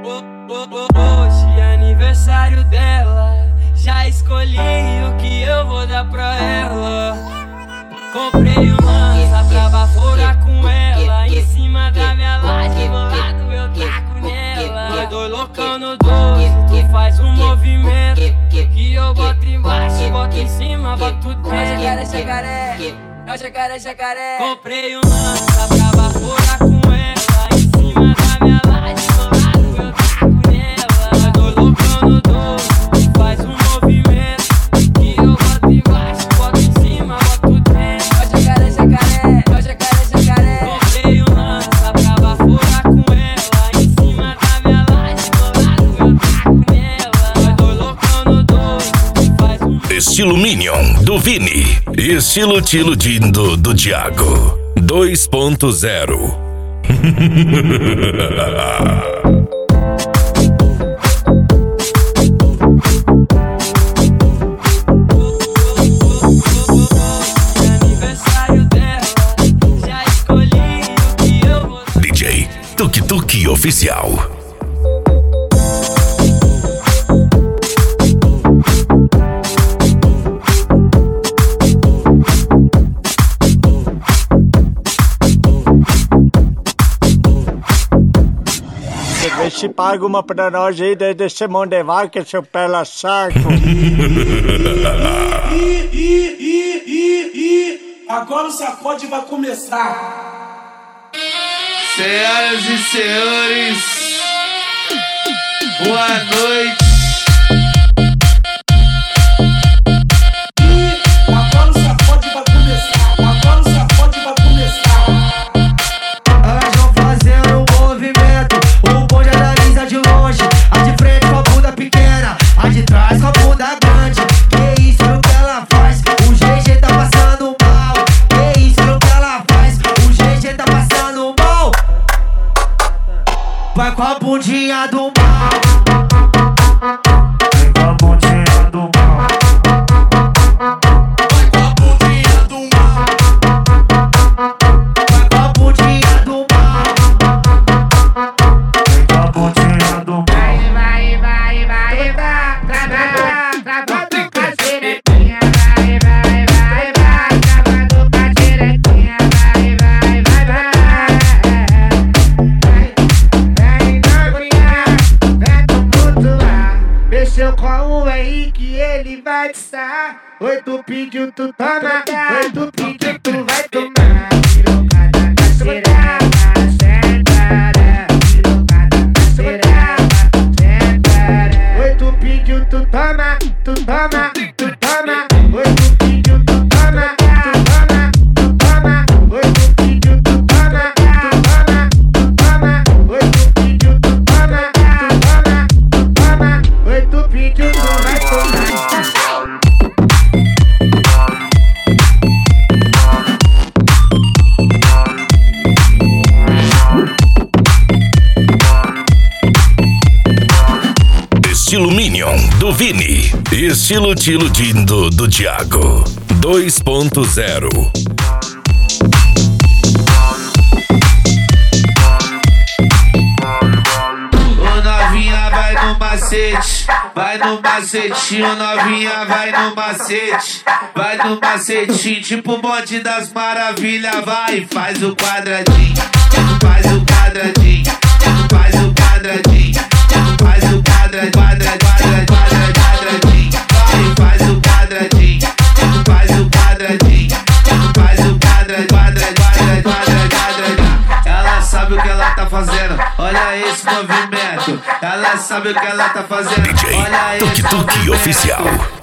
Hoje é aniversário dela, já escolhi o que eu vou dar pra ela. Comprei um lança pra baforar com ela, em cima da minha laje, bolado eu taco nela. Nós dois loucão no 12, tu faz um movimento que eu boto embaixo, boto em cima, boto dentro. É o jacaré, jacaré. Comprei um lança pra baforar com ela, em cima da minha laje, bolado eu taco nela. Nós dois loucão no 12, tu faz um movimento que eu boto embaixo, boto em cima, boto dentro. É o jacaré, jacaré. Comprei um lança pra baforar com ela, em cima da minha laje, bolado eu taco nela. Nós dois loucão no 12, tu faz um Estilo Minion, do Vini. Estilo Tilo Dindo, do Thiago 2.0. aniversário dela, já escolhi o que eu vou dar. DJ Tuk Tuk Oficial. Vê se paga uma pra nós aí, desse mão de vaca, seu pela saco. Agora o sacode vai começar. Senhoras e senhores, boa noite. Agora o sacode vai começar. Agora o sacode vai começar. Elas vão fazendo um movimento, o bonde analisa de longe. A de frente com a bunda pequena, a de trás com a bunda grande. Que isso é o que ela faz, o GG tá passando mal. Que isso é o que ela faz, o GG tá passando mal. Vai com a bundinha do mal. Vai com a bundinha do mal. Vai com a bundinha do mal. Vai com a bundinha do mal. Vai com a bundinha do mal. Travando com a xerequinha. Travando com a xerequinha. Vem novinha, vem tumultuar. Mexeu com o Henrique, ele vai dançar. Oi, tu pediu, tu toma. Oi, tu pediu, tu vai tomar. Virou cada caceirada, sentada. Virou cada caceirada, sentada. Oi, tu pediu, tu toma. Tu toma, tu toma. Oi, tu pediu, tu toma. Tu toma, tu toma. Oi, tu pediu, tu toma. Tu toma, tu toma. Oi, tu pediu, tu toma. Tu toma, tu toma. Oi, tu pediu, tu vai tomar. Estilo Minion, do Vini. Estilo Tilo Dindo, do Thiago 2.0. Ô novinha vai no macete, vai no macetinho, novinha vai no macete, vai no macetinho, tipo o bonde das maravilhas, vai, faz o quadradinho, faz o quadradinho, faz o quadradinho, faz o quadradinho, quadradinho, vai, faz o quadradinho, faz o quadradinho, faz o quadradinho. Ela sabe o que ela tá fazendo, olha esse movimento. Ela sabe o que ela tá fazendo, DJ olha esse Tuk Tuk movimento. Oficial.